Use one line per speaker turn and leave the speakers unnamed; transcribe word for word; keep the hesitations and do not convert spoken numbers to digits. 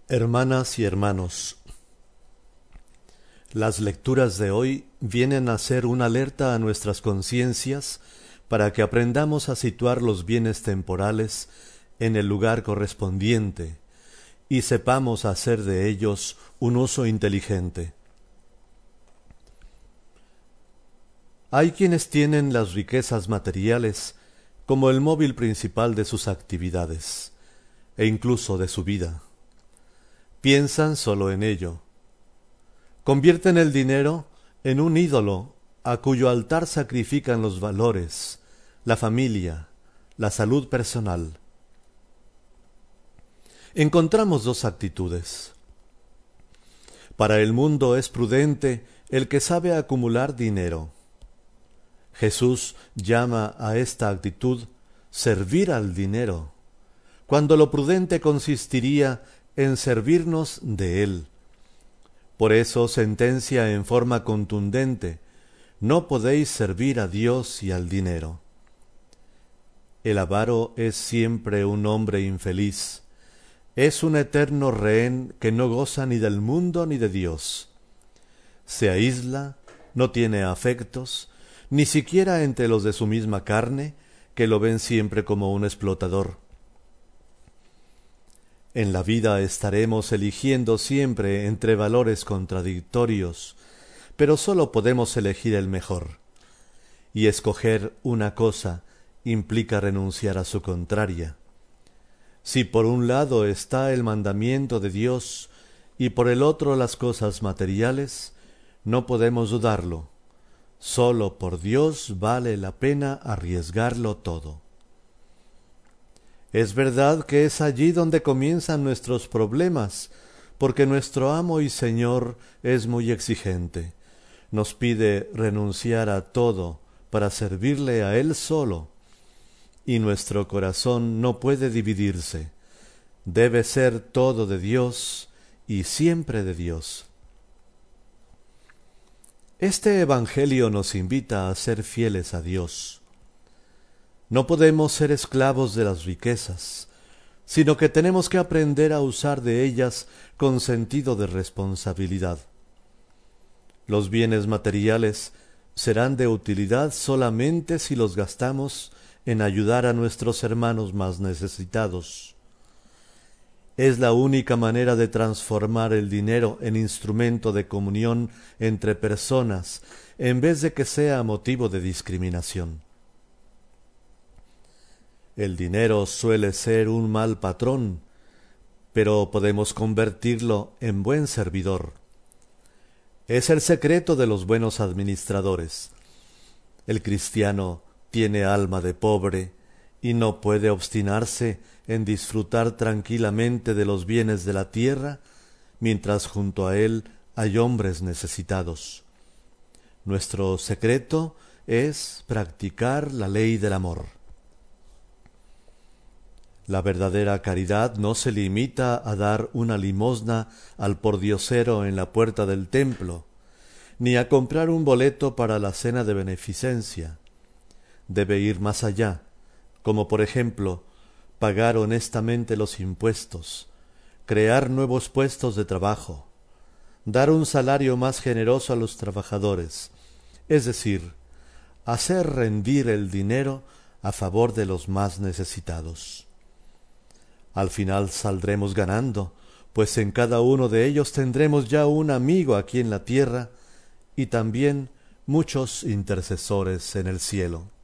Hermanas y hermanos, las lecturas de hoy vienen a ser una alerta a nuestras conciencias para que aprendamos a situar los bienes temporales en el lugar correspondiente y sepamos hacer de ellos un uso inteligente. Hay quienes tienen las riquezas materiales como el móvil principal de sus actividades e incluso de su vida. Piensan solo en ello. Convierten el dinero en un ídolo a cuyo altar sacrifican los valores, la familia, la salud personal. Encontramos dos actitudes. Para el mundo es prudente el que sabe acumular dinero. Jesús llama a esta actitud servir al dinero, cuando lo prudente consistiría en servirnos de él. Por eso sentencia en forma contundente: no podéis servir a Dios y al dinero. El avaro es siempre un hombre infeliz, es un eterno rehén que no goza ni del mundo ni de Dios. Se aísla, no tiene afectos, ni siquiera entre los de su misma carne, que lo ven siempre como un explotador. En la vida estaremos eligiendo siempre entre valores contradictorios, pero sólo podemos elegir el mejor. Y escoger una cosa implica renunciar a su contraria. Si por un lado está el mandamiento de Dios y por el otro las cosas materiales, no podemos dudarlo. Sólo por Dios vale la pena arriesgarlo todo. Es verdad que es allí donde comienzan nuestros problemas, porque nuestro amo y Señor es muy exigente. Nos pide renunciar a todo para servirle a Él solo, y nuestro corazón no puede dividirse. Debe ser todo de Dios y siempre de Dios. Este Evangelio nos invita a ser fieles a Dios. No podemos ser esclavos de las riquezas, sino que tenemos que aprender a usar de ellas con sentido de responsabilidad. Los bienes materiales serán de utilidad solamente si los gastamos en ayudar a nuestros hermanos más necesitados. Es la única manera de transformar el dinero en instrumento de comunión entre personas, en vez de que sea motivo de discriminación. El dinero suele ser un mal patrón, pero podemos convertirlo en buen servidor. Es el secreto de los buenos administradores. El cristiano tiene alma de pobre y no puede obstinarse en disfrutar tranquilamente de los bienes de la tierra, mientras junto a él hay hombres necesitados. Nuestro secreto es practicar la ley del amor. La verdadera caridad no se limita a dar una limosna al pordiosero en la puerta del templo, ni a comprar un boleto para la cena de beneficencia. Debe ir más allá, como por ejemplo, pagar honestamente los impuestos, crear nuevos puestos de trabajo, dar un salario más generoso a los trabajadores, es decir, hacer rendir el dinero a favor de los más necesitados. Al final saldremos ganando, pues en cada uno de ellos tendremos ya un amigo aquí en la tierra y también muchos intercesores en el cielo.